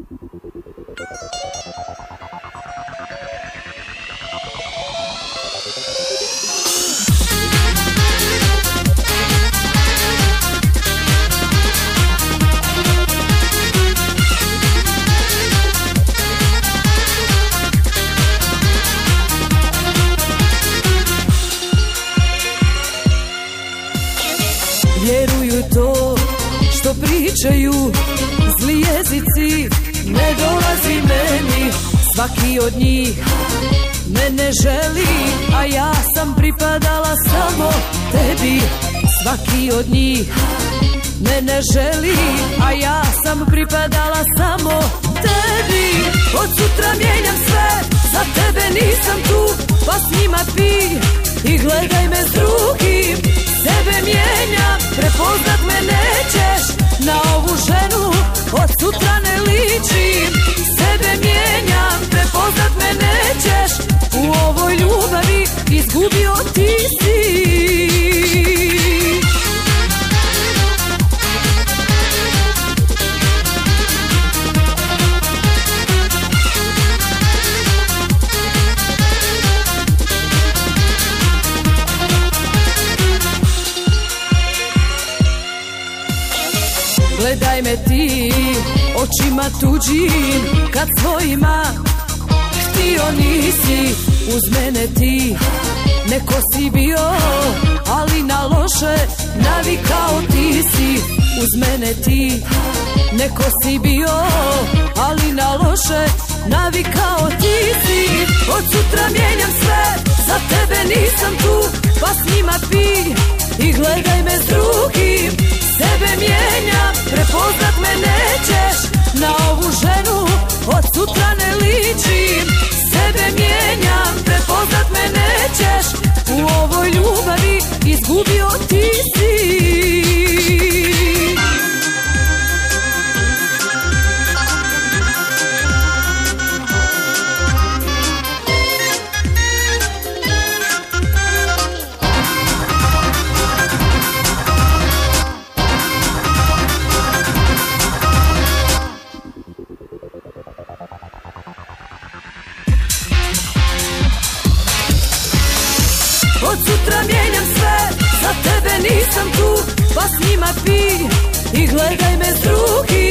Vjeruju to što pričaju zli jezici, ne dolazi meni svaki od njih. Mene želi, a ja sam pripadala samo tebi. Svaki od njih mene želi, a ja sam pripadala samo tebi. Od sutra mijenjam sve, za tebe nisam tu, pa s njima pi i gledaj me s drugim. Sebe mijenjam, prepoznat me nećeš, na ovu ženu od sutra ne ličim. Sebe mijenjam, prepoznat me nećeš, u ovoj ljubavi izgubio ti si. Gledaj me ti očima tuđim, kad svojima htio nisi uz mene ti. Neko si bio, ali na loše navikao ti si uz mene ti. Neko si bio, ali na loše navikao ti si. Od sutra mijenjam sve, za tebe nisam tu, pa s njima pi i gledaj me s drugim. Sebe mijenjam, prepoznat me nećeš, na ovu ženu od sutra ne ličim. Sebe mijenjam, prepoznat me nećeš, u ovoj ljubavi izgubio ti si. Od sutra mijenjam sve, za tebe nisam tu, pa s njima pi i gledaj me s drugim.